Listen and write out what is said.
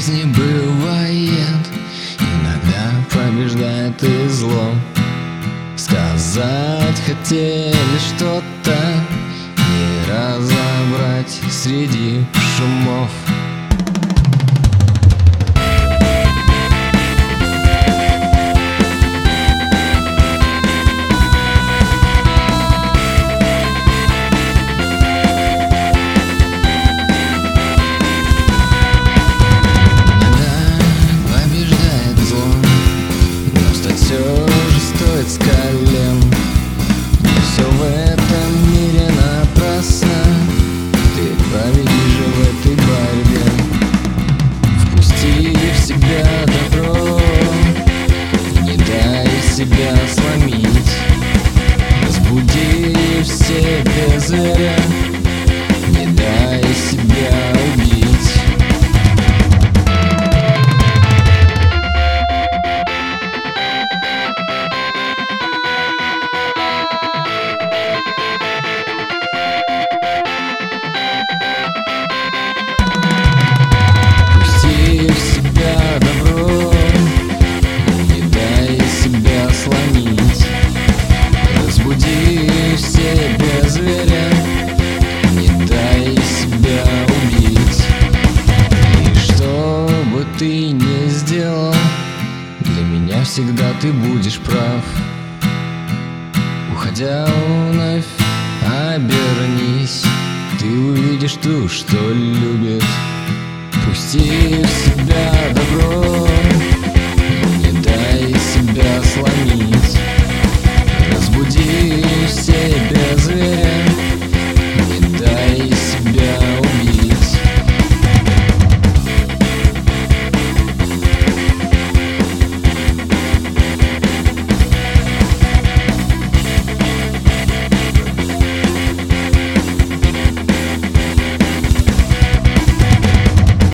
жизни бывает, иногда побеждает и зло. Сказать хотели что-то, не разобрать среди шумов. С колен, не все в этом мире напрасно. Ты победишь в этой борьбе. Впусти в себя добро, не дай себя сломить. Разбуди в себе зверя, не дай себя убить. Ты не сделал, для меня всегда ты будешь прав. Уходя вновь, обернись, ты увидишь ту, что любит. Пусти в себя добро,